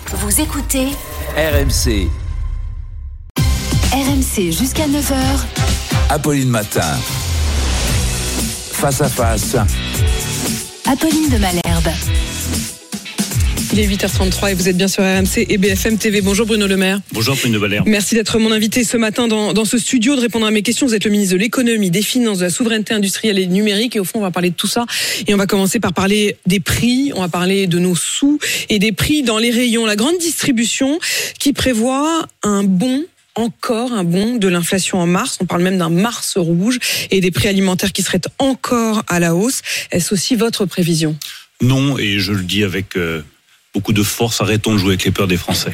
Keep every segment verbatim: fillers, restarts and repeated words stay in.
Vous écoutez R M C. R M C jusqu'à neuf heures. Apolline Matin. Face à face. Apolline de Malherbe. Il est huit heures trente-trois et vous êtes bien sur R M C et B F M T V. Bonjour Bruno Le Maire. Bonjour Apolline de Malherbe. Merci d'être mon invité ce matin dans, dans ce studio, de répondre à mes questions. Vous êtes le ministre de l'économie, des finances, de la souveraineté industrielle et numérique. Et au fond, on va parler de tout ça. Et on va commencer par parler des prix. On va parler de nos sous et des prix dans les rayons. La grande distribution qui prévoit un bond encore un bond de l'inflation en mars. On parle même d'un mars rouge et des prix alimentaires qui seraient encore à la hausse. Est-ce aussi votre prévision ? Non, et je le dis avec euh, beaucoup de force, arrêtons de jouer avec les peurs des Français.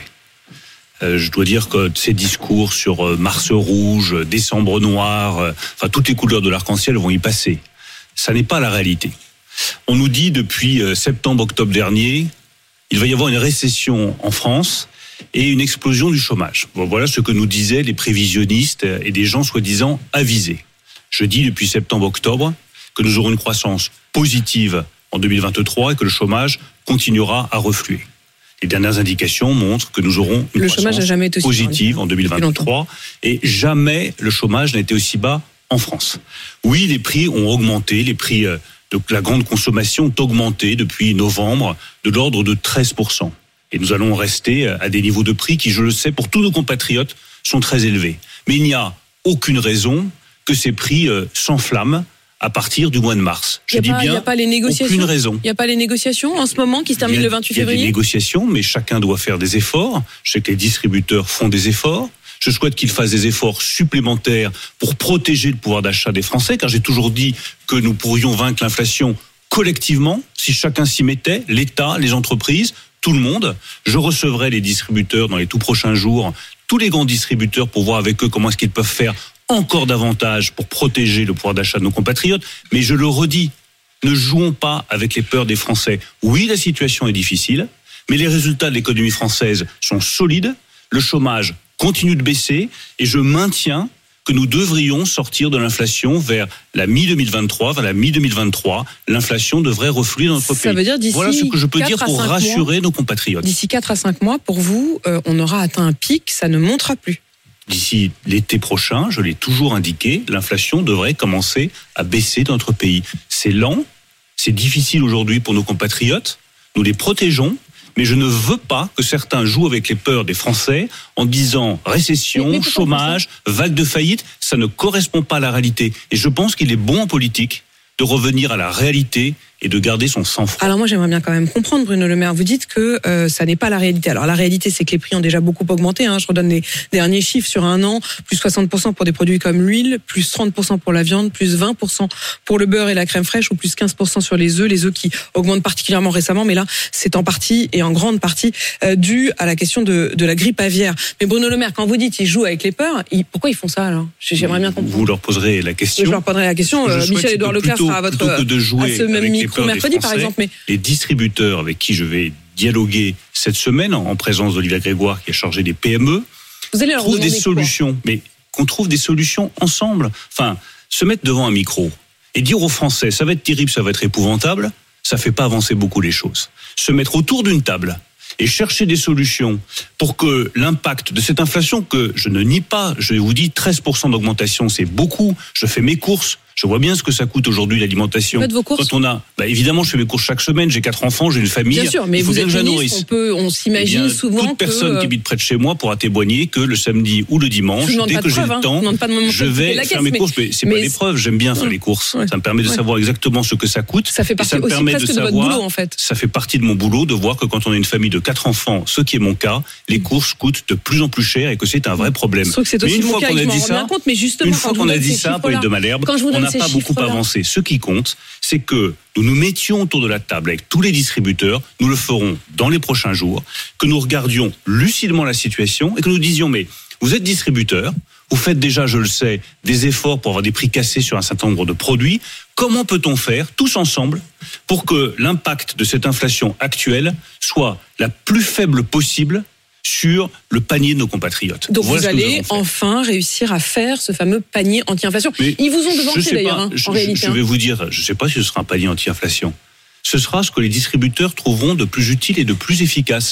Euh, je dois dire que ces discours sur euh, mars rouge, décembre noir, euh, enfin toutes les couleurs de l'arc-en-ciel vont y passer. Ça n'est pas la réalité. On nous dit depuis euh, septembre-octobre dernier, il va y avoir une récession en France et une explosion du chômage. Bon, voilà ce que nous disaient les prévisionnistes et des gens soi-disant avisés. Je dis depuis septembre-octobre que nous aurons une croissance positive en deux mille vingt-trois et que le chômage continuera à refluer. Les dernières indications montrent que nous aurons une le croissance jamais été positive en deux mille vingt-trois et jamais le chômage n'a été aussi bas en France. Oui, les prix ont augmenté, les prix de la grande consommation ont augmenté depuis novembre de l'ordre de treize pour cent. Et nous allons rester à des niveaux de prix qui, je le sais, pour tous nos compatriotes, sont très élevés. Mais il n'y a aucune raison que ces prix euh, s'enflamment à partir du mois de mars. Je dis bien, il n'y a pas les négociations. Aucune raison. Il n'y a pas les négociations en ce moment qui se terminent le vingt-huit février. Il y a des négociations, mais chacun doit faire des efforts. Je sais que les distributeurs font des efforts. Je souhaite qu'ils fassent des efforts supplémentaires pour protéger le pouvoir d'achat des Français, car j'ai toujours dit que nous pourrions vaincre l'inflation collectivement, si chacun s'y mettait, l'État, les entreprises, tout le monde. Je recevrai les distributeurs dans les tout prochains jours, tous les grands distributeurs, pour voir avec eux comment est-ce qu'ils peuvent faire encore davantage pour protéger le pouvoir d'achat de nos compatriotes. Mais je le redis, ne jouons pas avec les peurs des Français. Oui, la situation est difficile, mais les résultats de l'économie française sont solides, le chômage continue de baisser et je maintiens que nous devrions sortir de l'inflation vers la mi-deux mille vingt-trois, vers la mi-deux mille vingt-trois. L'inflation devrait refluer dans notre Ça pays. Veut dire d'ici voilà ce que je peux dire pour rassurer mois, nos compatriotes. D'ici quatre à cinq mois, pour vous, euh, on aura atteint un pic, ça ne montera plus. D'ici l'été prochain, je l'ai toujours indiqué, l'inflation devrait commencer à baisser dans notre pays. C'est lent, c'est difficile aujourd'hui pour nos compatriotes, nous les protégeons, mais je ne veux pas que certains jouent avec les peurs des Français en disant récession, mais, mais chômage, vague de faillite. Ça ne correspond pas à la réalité. Et je pense qu'il est bon en politique de revenir à la réalité et de garder son sang-froid. Alors moi j'aimerais bien quand même comprendre, Bruno Le Maire, vous dites que euh, ça n'est pas la réalité. Alors la réalité c'est que les prix ont déjà beaucoup augmenté, hein. Je redonne les derniers chiffres sur un an, plus soixante pour cent pour des produits comme l'huile, plus trente pour cent pour la viande, plus vingt pour cent pour le beurre et la crème fraîche, ou plus quinze pour cent sur les œufs, les œufs qui augmentent particulièrement récemment, mais là c'est en partie et en grande partie euh, dû à la question de, de la grippe aviaire. Mais Bruno Le Maire, quand vous dites qu'ils jouent avec les peurs, ils, pourquoi ils font ça alors ? J'aimerais bien comprendre. Vous leur poserez la question. Je leur poserai la question. Euh, Michel-Édouard Leclerc sera à votre que de jouer à ce même micro mercredi par exemple. Mais les distributeurs avec qui je vais dialoguer cette semaine en présence d'Olivia Grégoire qui est chargée des P M E, vous allez leur trouvent des solutions, mais qu'on trouve des solutions ensemble. Enfin, se mettre devant un micro et dire aux Français ça va être terrible, ça va être épouvantable, ça fait pas avancer beaucoup les choses. Se mettre autour d'une table et chercher des solutions pour que l'impact de cette inflation, que je ne nie pas, je vous dis treize pour cent d'augmentation, c'est beaucoup. Je fais mes courses. Je vois bien ce que ça coûte aujourd'hui l'alimentation. Vous faites vos courses ? Quand on a, bah évidemment, je fais mes courses chaque semaine. J'ai quatre enfants, j'ai une famille. Bien sûr, mais il faut vous bien êtes que je la ministre, nourrisse. on peut, on s'imagine eh bien, souvent toute personne que... qui habite près de chez moi pourra témoigner que le samedi ou le dimanche, dès que j'ai le temps, je vais faire mes courses. Mais c'est pas l'épreuve. J'aime bien faire les courses. Ça me permet de savoir exactement ce que ça coûte. Ça fait partie aussi presque de votre boulot, en fait. Ça fait partie de mon boulot de voir que quand on a une famille de quatre enfants, ce qui est mon cas, les courses coûtent de plus en plus cher et que c'est un vrai problème. Mais une fois qu'on a dit ça, une fois qu'on a dit ça, Apolline de Malherbe, on n'a pas beaucoup avancé. Ce qui compte, c'est que nous nous mettions autour de la table avec tous les distributeurs, nous le ferons dans les prochains jours, que nous regardions lucidement la situation et que nous disions, mais vous êtes distributeur, vous faites déjà, je le sais, des efforts pour avoir des prix cassés sur un certain nombre de produits. Comment peut-on faire, tous ensemble, pour que l'impact de cette inflation actuelle soit la plus faible possible sur le panier de nos compatriotes. Donc voilà, vous allez enfin réussir à faire ce fameux panier anti-inflation. Mais ils vous ont devancé d'ailleurs, pas, hein, je, en réalité. Je vais vous dire, je ne sais pas si ce sera un panier anti-inflation. Ce sera ce que les distributeurs trouveront de plus utile et de plus efficace.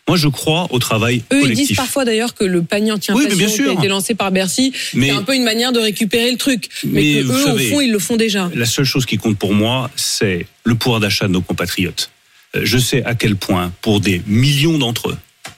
Moi, je crois au travail Eux, collectif. ils disent parfois d'ailleurs que le panier anti-inflation oui, qui a été lancé par Bercy, mais, c'est un peu une manière de récupérer le truc. Mais, mais que eux, savez, au fond, ils le font déjà. La seule chose qui compte pour moi, c'est le pouvoir d'achat de nos compatriotes. Je sais à quel point, pour des millions d'entre eux,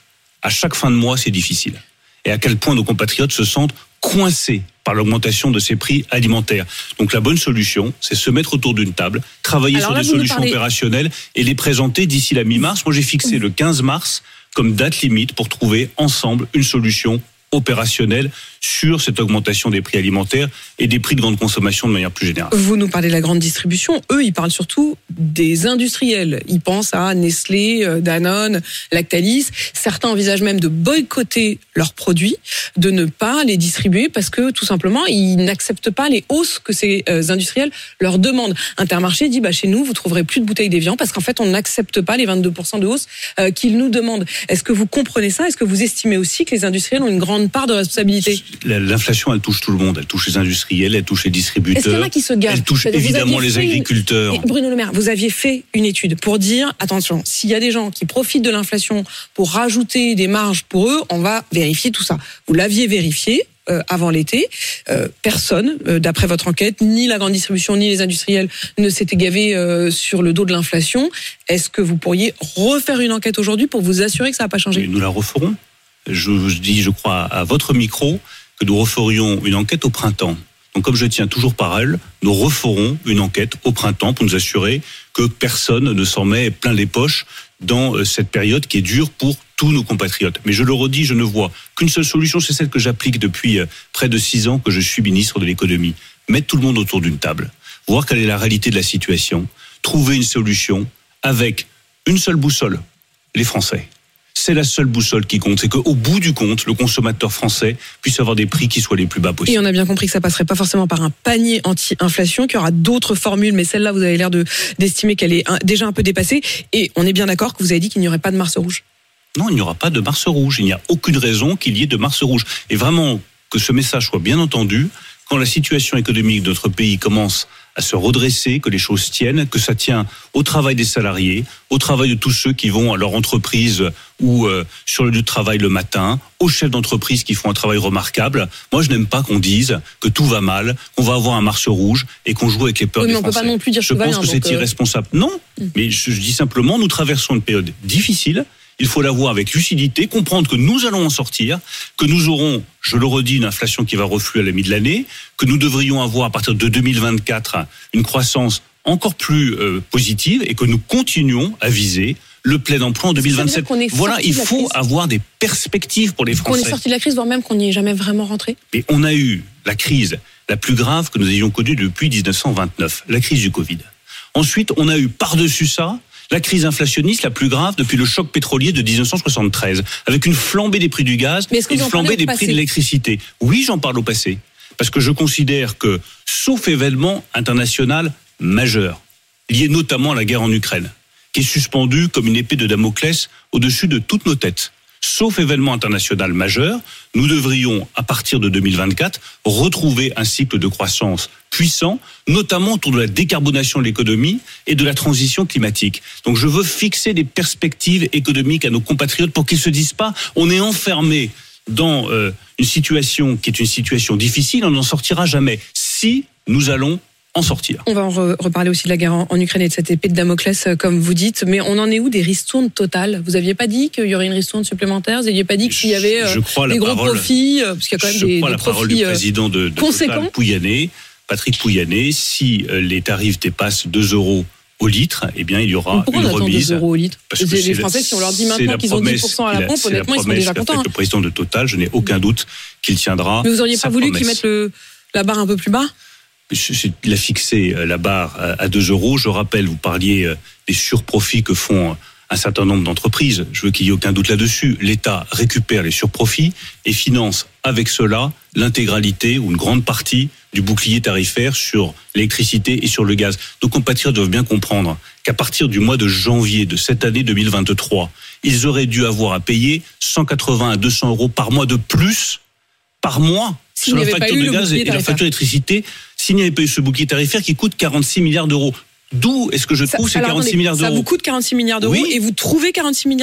à chaque fin de mois, c'est difficile. Et à quel point nos compatriotes se sentent coincés par l'augmentation de ces prix alimentaires. Donc la bonne solution, c'est se mettre autour d'une table, travailler Alors sur là, des solutions parlez... opérationnelles et les présenter d'ici la mi-mars. Moi, j'ai fixé le quinze mars comme date limite pour trouver ensemble une solution opérationnelle sur cette augmentation des prix alimentaires et des prix de grande consommation de manière plus générale. Vous nous parlez de la grande distribution. Eux, ils parlent surtout des industriels. Ils pensent à Nestlé, Danone, Lactalis. Certains envisagent même de boycotter leurs produits, de ne pas les distribuer parce que, tout simplement, ils n'acceptent pas les hausses que ces industriels leur demandent. Intermarché dit, bah, chez nous, vous trouverez plus de bouteilles d'Évian parce qu'en fait, on n'accepte pas les vingt-deux pour cent de hausse qu'ils nous demandent. Est-ce que vous comprenez ça? Est-ce que vous estimez aussi que les industriels ont une grande part de responsabilité? L'inflation, elle touche tout le monde. Elle touche les industriels, elle touche les distributeurs. Est-ce qu'il y en a qui se gavent? Elle touche évidemment les agriculteurs. Une... Bruno Le Maire, vous aviez fait une étude pour dire, attention, s'il y a des gens qui profitent de l'inflation pour rajouter des marges pour eux, on va vérifier tout ça. Vous l'aviez vérifié euh, avant l'été. Euh, personne, euh, d'après votre enquête, ni la grande distribution, ni les industriels ne s'étaient gavés euh, sur le dos de l'inflation. Est-ce que vous pourriez refaire une enquête aujourd'hui pour vous assurer que ça n'a pas changé? Nous la referons. Je vous dis, je crois, à votre micro, que nous referions une enquête au printemps. Donc, comme je tiens toujours parole, nous referons une enquête au printemps pour nous assurer que personne ne s'en met plein les poches dans cette période qui est dure pour tous nos compatriotes. Mais je le redis, je ne vois qu'une seule solution, c'est celle que j'applique depuis près de six ans que je suis ministre de l'économie. Mettre tout le monde autour d'une table, voir quelle est la réalité de la situation, trouver une solution avec une seule boussole, les Français. C'est la seule boussole qui compte, c'est qu'au bout du compte, le consommateur français puisse avoir des prix qui soient les plus bas possibles. Et on a bien compris que ça passerait pas forcément par un panier anti-inflation, qu'il y aura d'autres formules, mais celle-là, vous avez l'air de, d'estimer qu'elle est un, déjà un peu dépassée. Et on est bien d'accord que vous avez dit qu'il n'y aurait pas de Mars rouge. Non, il n'y aura pas de Mars rouge. Il n'y a aucune raison qu'il y ait de Mars rouge. Et vraiment, que ce message soit bien entendu, quand la situation économique de notre pays commence à se redresser, que les choses tiennent, que ça tient au travail des salariés, au travail de tous ceux qui vont à leur entreprise ou euh, sur le lieu de travail le matin, aux chefs d'entreprise qui font un travail remarquable. Moi, je n'aime pas qu'on dise que tout va mal, qu'on va avoir un Mars rouge et qu'on joue avec les peurs oui, des mais Français. On peut pas non plus dire je que pense bien, que c'est euh... irresponsable. Non, mmh. mais je, je dis simplement, nous traversons une période difficile. Il faut la voir avec lucidité, comprendre que nous allons en sortir, que nous aurons, je le redis, une inflation qui va refluer à la mi de l'année, que nous devrions avoir à partir de deux mille vingt-quatre une croissance encore plus euh, positive et que nous continuons à viser le plein emploi en deux mille vingt-sept. Voilà, il faut avoir des perspectives pour les Français. Qu'on est sorti de la crise, voire même qu'on n'y est jamais vraiment rentré. Et on a eu la crise la plus grave que nous ayons connue depuis dix-neuf cent vingt-neuf, la crise du Covid. Ensuite, on a eu par-dessus ça la crise inflationniste la plus grave depuis le choc pétrolier de dix-neuf cent soixante-treize, avec une flambée des prix du gaz et une flambée des prix de l'électricité. Oui, j'en parle au passé, parce que je considère que, sauf événement international majeur, lié notamment à la guerre en Ukraine, qui est suspendue comme une épée de Damoclès au-dessus de toutes nos têtes, sauf événement international majeur, nous devrions, à partir de deux mille vingt-quatre, retrouver un cycle de croissance puissant, notamment autour de la décarbonation de l'économie et de la transition climatique. Donc je veux fixer des perspectives économiques à nos compatriotes pour qu'ils ne se disent pas on est enfermé dans euh, une situation qui est une situation difficile, on n'en sortira jamais. Si nous allons en sortir. On va en re- reparler aussi de la guerre en, en Ukraine et de cette épée de Damoclès, comme vous dites, mais on en est où des ristournes totales? Vous n'aviez pas dit qu'il y aurait une ristourne supplémentaire? Vous n'aviez pas dit qu'il y avait euh, des gros parole, profits? Parce qu'il y a quand même je des, crois des la profits parole du président de, de Total, Pouyanné, Patrick Pouyanné, si euh, les tarifs dépassent deux euros au litre, eh bien, il y aura Pourquoi une on remise. deux euros au litre? Parce que les Français, si on leur dit maintenant qu'ils ont dix pour cent à la pompe, honnêtement, ils sont déjà contents. Hein. Le président de Total, je n'ai aucun doute qu'il tiendra. Mais vous auriez pas voulu promesse. qu'ils mettent le, la barre un peu plus bas? Il a fixé la barre à deux euros. Je rappelle, vous parliez des surprofits que font un certain nombre d'entreprises. Je veux qu'il n'y ait aucun doute là-dessus. L'État récupère les surprofits et finance avec cela l'intégralité ou une grande partie du bouclier tarifaire sur l'électricité et sur le gaz. Nos compatriotes doivent bien comprendre qu'à partir du mois de janvier de cette année deux mille vingt-trois, ils auraient dû avoir à payer cent quatre-vingts à deux cents euros par mois de plus par mois sur la facture de gaz et la facture d'électricité, s'il n'y avait pas eu ce bouclier tarifaire qui coûte quarante-six milliards d'euros. D'où est-ce que je trouve ça, ces quarante-six milliards d'euros? Ça vous coûte quarante-six milliards d'euros, oui. Et vous trouvez quarante-six milliards d'euros?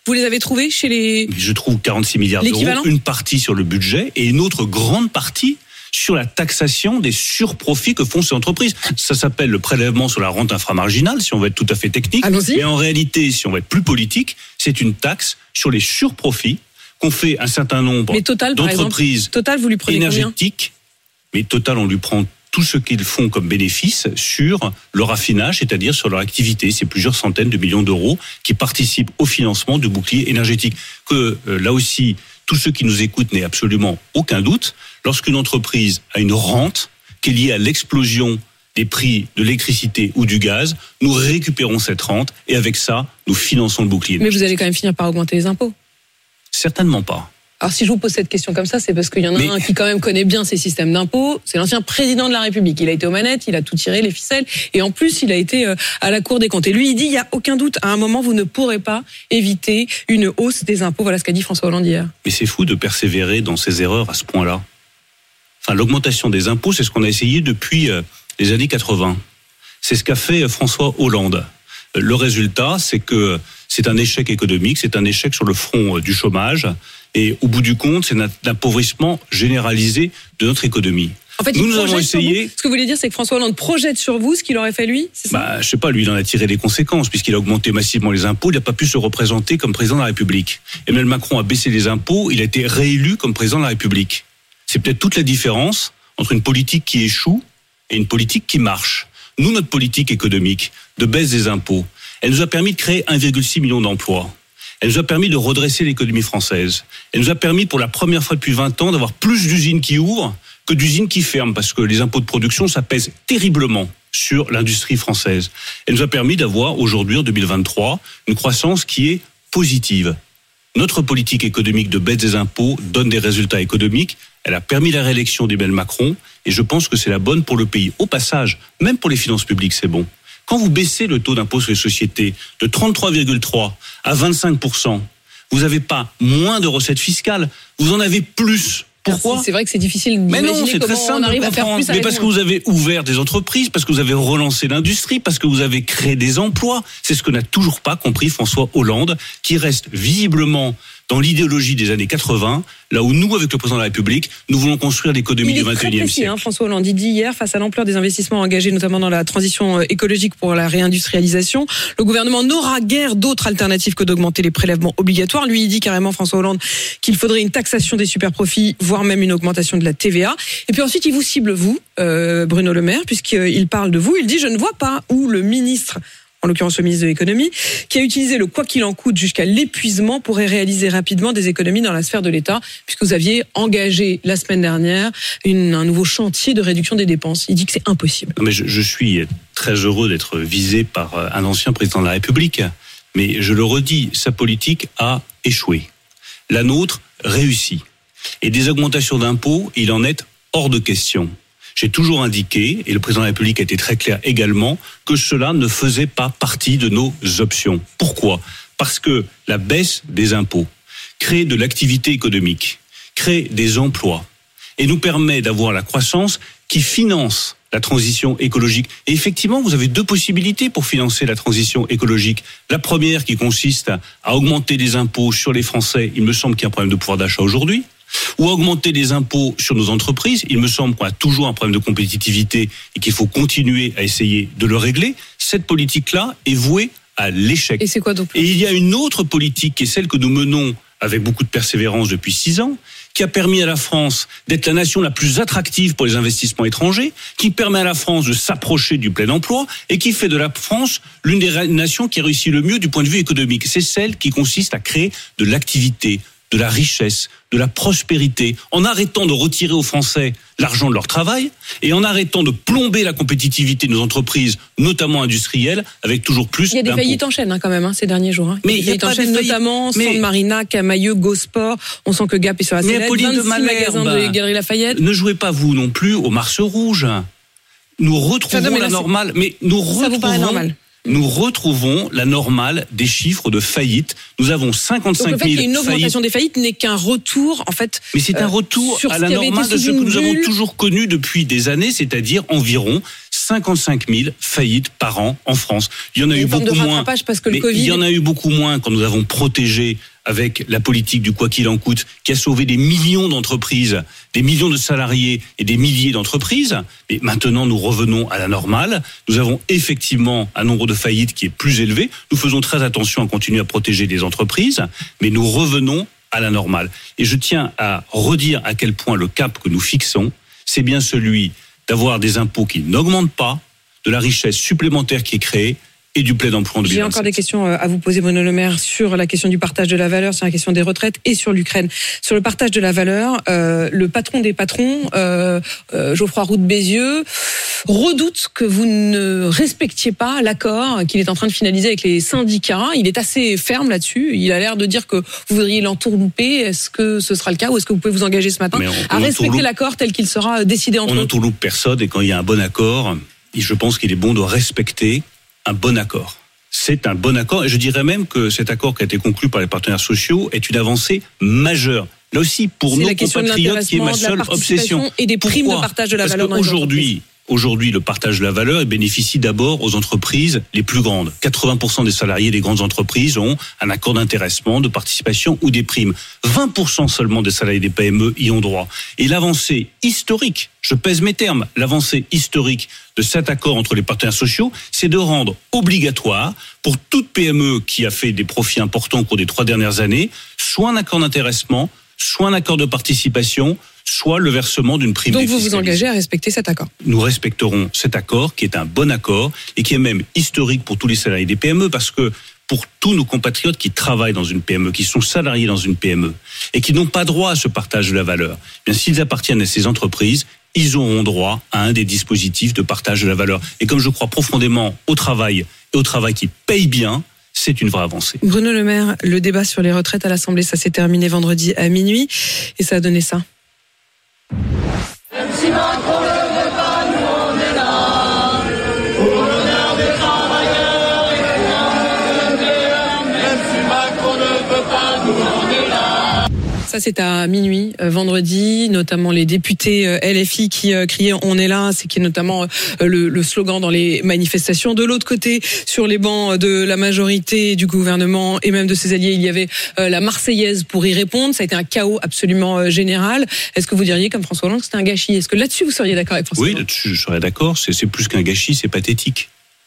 Vous les avez trouvés chez les... Je trouve quarante-six milliards d'euros, une partie sur le budget et une autre grande partie sur la taxation des surprofits que font ces entreprises. Ça s'appelle le prélèvement sur la rente inframarginale, si on veut être tout à fait technique. Allons-y. Et en réalité, si on veut être plus politique, c'est une taxe sur les surprofits qu'ont fait un certain nombre Mais Total, d'entreprises Total, vous lui prenez énergétiques. Mais Total, on lui prend tout ce qu'ils font comme bénéfice sur le raffinage, c'est-à-dire sur leur activité. C'est plusieurs centaines de millions d'euros qui participent au financement du bouclier énergétique. Que euh, là aussi, tous ceux qui nous écoutent n'aient absolument aucun doute. Lorsqu'une entreprise a une rente qui est liée à l'explosion des prix de l'électricité ou du gaz, nous récupérons cette rente et avec ça, nous finançons le bouclier énergétique. Mais vous allez quand même finir par augmenter les impôts. Certainement pas. Alors si je vous pose cette question comme ça, c'est parce qu'il y en a Mais... un qui quand même connaît bien ces systèmes d'impôts, c'est l'ancien président de la République. Il a été aux manettes, il a tout tiré, les ficelles, et en plus il a été à la Cour des comptes. Et lui, il dit, il n'y a aucun doute, à un moment, vous ne pourrez pas éviter une hausse des impôts. Voilà ce qu'a dit François Hollande hier. Mais c'est fou de persévérer dans ces erreurs à ce point-là. Enfin, l'augmentation des impôts, c'est ce qu'on a essayé depuis les années quatre-vingts. C'est ce qu'a fait François Hollande. Le résultat, c'est que c'est un échec économique, c'est un échec sur le front du chômage. Et au bout du compte, c'est un appauvrissement généralisé de notre économie. En fait, nous, nous avons essayé. Ce que vous voulez dire, c'est que François Hollande projette sur vous ce qu'il aurait fait lui, c'est ça ? Bah, je sais pas, lui, il en a tiré les conséquences, puisqu'il a augmenté massivement les impôts, il n'a pas pu se représenter comme président de la République. Emmanuel Macron a baissé les impôts, il a été réélu comme président de la République. C'est peut-être toute la différence entre une politique qui échoue et une politique qui marche. Nous, notre politique économique de baisse des impôts, elle nous a permis de créer un virgule six million d'emplois. Elle nous a permis de redresser l'économie française. Elle nous a permis, pour la première fois depuis vingt ans, d'avoir plus d'usines qui ouvrent que d'usines qui ferment, parce que les impôts de production, ça pèse terriblement sur l'industrie française. Elle nous a permis d'avoir, aujourd'hui, en deux mille vingt-trois, une croissance qui est positive. Notre politique économique de baisse des impôts donne des résultats économiques. Elle a permis la réélection d'Emmanuel Macron, et je pense que c'est la bonne pour le pays. Au passage, même pour les finances publiques, c'est bon. Quand vous baissez le taux d'impôt sur les sociétés de trente-trois virgule trois à vingt-cinq pour cent, vous n'avez pas moins de recettes fiscales, vous en avez plus. Pourquoi ? C'est vrai que c'est difficile Mais d'imaginer non, c'est très comment simple on arrive à faire plus Mais parce que vous avez ouvert des entreprises, parce que vous avez relancé l'industrie, parce que vous avez créé des emplois. C'est ce que n'a toujours pas compris François Hollande, qui reste visiblement dans l'idéologie des années quatre-vingts, là où nous, avec le président de la République, nous voulons construire l'économie du vingt et unième siècle. Hein, François Hollande, il dit hier, face à l'ampleur des investissements engagés, notamment dans la transition écologique pour la réindustrialisation, le gouvernement n'aura guère d'autres alternatives que d'augmenter les prélèvements obligatoires. Lui, il dit carrément, François Hollande, qu'il faudrait une taxation des superprofits, voire même une augmentation de la T V A. Et puis ensuite, il vous cible, vous, euh, Bruno Le Maire, puisqu'il parle de vous. Il dit, je ne vois pas où le ministre, en l'occurrence le ministre de l'économie, qui a utilisé le quoi qu'il en coûte jusqu'à l'épuisement, pourrait réaliser rapidement des économies dans la sphère de l'État, puisque vous aviez engagé la semaine dernière une, un nouveau chantier de réduction des dépenses. Il dit que c'est impossible. Mais je, je suis très heureux d'être visé par un ancien président de la République, mais je le redis, sa politique a échoué. La nôtre réussit. Et des augmentations d'impôts, il en est hors de question. J'ai toujours indiqué, et le président de la République a été très clair également, que cela ne faisait pas partie de nos options. Pourquoi ? Parce que la baisse des impôts crée de l'activité économique, crée des emplois, et nous permet d'avoir la croissance qui finance la transition écologique. Et effectivement, vous avez deux possibilités pour financer la transition écologique. La première qui consiste à augmenter les impôts sur les Français, il me semble qu'il y a un problème de pouvoir d'achat aujourd'hui, ou augmenter les impôts sur nos entreprises. Il me semble qu'on a toujours un problème de compétitivité et qu'il faut continuer à essayer de le régler. Cette politique-là est vouée à l'échec. Et c'est quoi donc ? Et il y a une autre politique qui est celle que nous menons avec beaucoup de persévérance depuis six ans, qui a permis à la France d'être la nation la plus attractive pour les investissements étrangers, qui permet à la France de s'approcher du plein emploi et qui fait de la France l'une des nations qui réussit le mieux du point de vue économique. C'est celle qui consiste à créer de l'activité, de la richesse, de la prospérité, en arrêtant de retirer aux Français l'argent de leur travail et en arrêtant de plomber la compétitivité de nos entreprises, notamment industrielles, avec toujours plus d'impôts. Il y a des faillites en chaîne hein, quand même hein, ces derniers jours. Hein. Mais il y a des faillites en chaîne, notamment mais... Sand Marina, Camailleux, Gosport. On sent que Gap est sur la sellette. vingt-six magasins de Galeries Lafayette. Ne jouez pas vous non plus au Mars Rouge. Nous retrouvons non, la normale, mais nous ça retrouvons. Vous paraît normal. Nous retrouvons la normale des chiffres de faillite. Nous avons cinquante-cinq mille faillites. Donc le fait qu'il y ait une augmentation des faillites n'est qu'un retour, en fait. Mais c'est un retour euh, à la normale de ce que nous avons toujours connu depuis des années, c'est-à-dire environ cinquante-cinq mille faillites par an en France. Il y en a eu beaucoup moins. Parce que le mais Covid... Il y en a eu beaucoup moins quand nous avons protégé avec la politique du quoi qu'il en coûte, qui a sauvé des millions d'entreprises, des millions de salariés et des milliers d'entreprises. Mais maintenant, nous revenons à la normale. Nous avons effectivement un nombre de faillites qui est plus élevé. Nous faisons très attention à continuer à protéger les entreprises, mais nous revenons à la normale. Et je tiens à redire à quel point le cap que nous fixons, c'est bien celui d'avoir des impôts qui n'augmentent pas, de la richesse supplémentaire qui est créée, et du plein d'emploi en deux mille vingt-sept. J'ai encore des questions à vous poser, Bruno Le Maire, sur la question du partage de la valeur, sur la question des retraites et sur l'Ukraine. Sur le partage de la valeur, euh, le patron des patrons, euh, euh, Geoffroy Roux de Bézieux, redoute que vous ne respectiez pas l'accord qu'il est en train de finaliser avec les syndicats. Il est assez ferme là-dessus. Il a l'air de dire que vous voudriez l'entourlouper. Est-ce que ce sera le cas ou est-ce que vous pouvez vous engager ce matin on, à on respecter l'accord tel qu'il sera décidé entre eux? On n'entourloupe personne et quand il y a un bon accord, je pense qu'il est bon de respecter un bon accord. C'est un bon accord et je dirais même que cet accord qui a été conclu par les partenaires sociaux est une avancée majeure. Là aussi, pour nos compatriotes, qui est ma seule obsession. Et des primes Pourquoi ? de partage de la Parce valeur dans qu'aujourd'hui, Aujourd'hui, le partage de la valeur bénéficie d'abord aux entreprises les plus grandes. quatre-vingts pour cent des salariés des grandes entreprises ont un accord d'intéressement, de participation ou des primes. vingt pour cent seulement des salariés des P M E y ont droit. Et l'avancée historique, je pèse mes termes, l'avancée historique de cet accord entre les partenaires sociaux, c'est de rendre obligatoire pour toute P M E qui a fait des profits importants au cours des trois dernières années, soit un accord d'intéressement, soit un accord de participation, soit le versement d'une prime. Donc vous vous engagez à respecter cet accord? Nous respecterons cet accord qui est un bon accord et qui est même historique pour tous les salariés des P M E parce que pour tous nos compatriotes qui travaillent dans une P M E, qui sont salariés dans une P M E et qui n'ont pas droit à ce partage de la valeur, bien s'ils appartiennent à ces entreprises, ils auront droit à un des dispositifs de partage de la valeur. Et comme je crois profondément au travail et au travail qui paye bien, c'est une vraie avancée. Bruno Le Maire, le débat sur les retraites à l'Assemblée, ça s'est terminé vendredi à minuit et ça a donné ça. Même si Macron ne veut pas, nous on est là. Pour l'honneur des travailleurs et pour l'honneur. Même si Macron ne veut pas, nous on est là. Ça, c'est à minuit, euh, vendredi, notamment les députés euh, L F I qui euh, criaient « On est là », c'est qui est notamment euh, le, le slogan dans les manifestations. De l'autre côté, sur les bancs de la majorité du gouvernement et même de ses alliés, il y avait euh, la Marseillaise pour y répondre. Ça a été un chaos absolument euh, général. Est-ce que vous diriez, comme François Hollande, que c'était un gâchis? Est-ce que là-dessus, vous seriez d'accord avec François Hollande? Oui, là-dessus, je serais d'accord. C'est, c'est plus qu'un gâchis, c'est pathétique.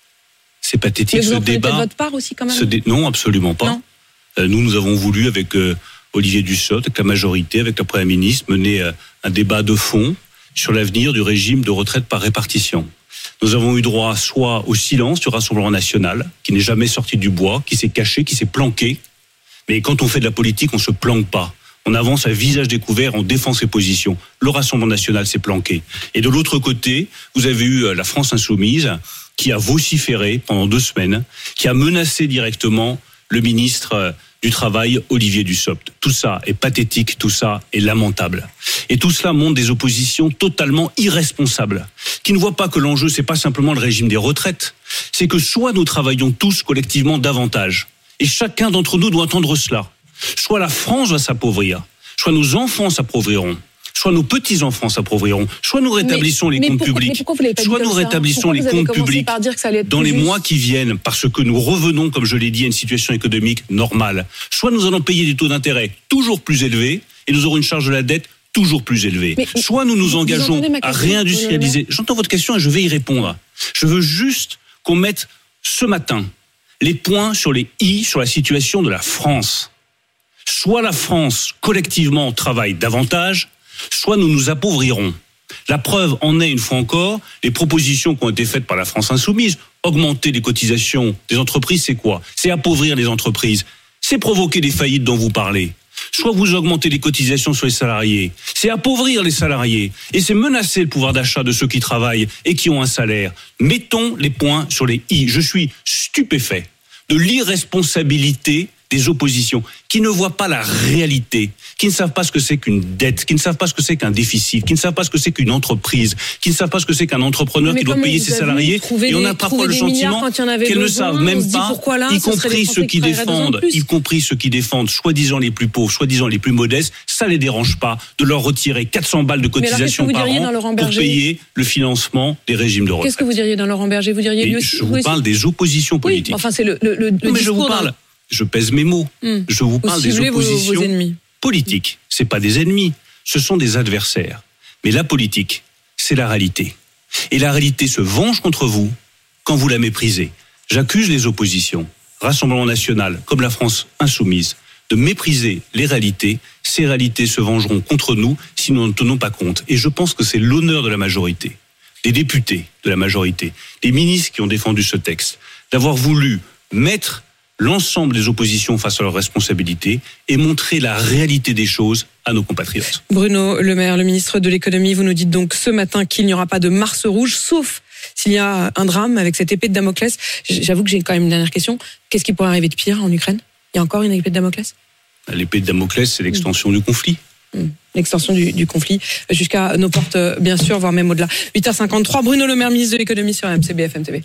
C'est pathétique, Mais vous ce en prenez débat. peut-être votre part aussi, quand même? Ce dé... Non, absolument pas. Non. Euh, nous, nous avons voulu, avec euh, Olivier Dussopt, avec la majorité, avec le Premier ministre, mener euh, un débat de fond sur l'avenir du régime de retraite par répartition. Nous avons eu droit soit au silence du Rassemblement national, qui n'est jamais sorti du bois, qui s'est caché, qui s'est planqué. Mais quand on fait de la politique, on se planque pas. On avance à visage découvert, on défend ses positions. Le Rassemblement national s'est planqué. Et de l'autre côté, vous avez eu la France insoumise, qui a vociféré pendant deux semaines, qui a menacé directement le ministre du Travail, Olivier Dussopt. Tout ça est pathétique, tout ça est lamentable. Et tout cela montre des oppositions totalement irresponsables, qui ne voient pas que l'enjeu, c'est pas simplement le régime des retraites, c'est que soit nous travaillons tous collectivement davantage, et chacun d'entre nous doit entendre cela, soit la France va s'appauvrir, soit nos enfants s'appauvriront, soit nos petits-enfants s'appauvriront, soit nous rétablissons mais, les mais comptes pourquoi, publics, soit nous rétablissons les comptes publics dans les mois qui viennent, parce que nous revenons, comme je l'ai dit, à une situation économique normale. Soit nous allons payer des taux d'intérêt toujours plus élevés, et nous aurons une charge de la dette toujours plus élevée. Mais, soit nous nous engageons à réindustrialiser. J'entends votre question et je vais y répondre. Je veux juste qu'on mette ce matin les points sur les i sur la situation de la France. Soit la France, collectivement, travaille davantage, soit nous nous appauvrirons. La preuve en est, une fois encore, les propositions qui ont été faites par la France insoumise. Augmenter les cotisations des entreprises, c'est quoi? C'est appauvrir les entreprises. C'est provoquer des faillites dont vous parlez. Soit vous augmentez les cotisations sur les salariés. C'est appauvrir les salariés. Et c'est menacer le pouvoir d'achat de ceux qui travaillent et qui ont un salaire. Mettons les points sur les i. Je suis stupéfait de l'irresponsabilité des oppositions qui ne voient pas la réalité, qui ne savent pas ce que c'est qu'une dette, qui ne savent pas ce que c'est qu'un déficit, qui ne savent pas ce que c'est qu'une entreprise, qui ne savent pas ce que c'est qu'un entrepreneur Mais qui doit payer ses salariés, et on a parfois le sentiment qu'elles ne savent même pas, là, y compris ceux qui défendent, y compris ceux qui défendent, soi-disant les plus pauvres, soi-disant les plus modestes, ça les dérange pas de leur retirer quatre cents balles de cotisation par an pour payer le financement des régimes de retraite. Qu'est-ce que vous diriez dans Laurent Berger? Vous diriez lui aussi, je vous parle des oppositions politiques. Oui, enfin, c'est le, le, le, non, mais je vous parle, je pèse mes mots. Mmh. Je vous parle des oppositions vos, vos politiques. C'est pas des ennemis, ce sont des adversaires. Mais la politique, c'est la réalité. Et la réalité se venge contre vous quand vous la méprisez. J'accuse les oppositions, Rassemblement National, comme la France Insoumise, de mépriser les réalités. Ces réalités se vengeront contre nous si nous n'en tenons pas compte. Et je pense que c'est l'honneur de la majorité, des députés de la majorité, des ministres qui ont défendu ce texte, d'avoir voulu mettre l'ensemble des oppositions face à leurs responsabilités et montrer la réalité des choses à nos compatriotes. Bruno Le Maire, le ministre de l'économie, vous nous dites donc ce matin qu'il n'y aura pas de Mars rouge, sauf s'il y a un drame avec cette épée de Damoclès. J'avoue que j'ai quand même une dernière question. Qu'est-ce qui pourrait arriver de pire en Ukraine? Il y a encore une épée de Damoclès? L'épée de Damoclès, c'est l'extension mmh. du conflit. Mmh. L'extension du, du conflit jusqu'à nos portes, bien sûr, voire même au-delà. huit heures cinquante-trois, Bruno Le Maire, ministre de l'économie sur R M C B F M T V.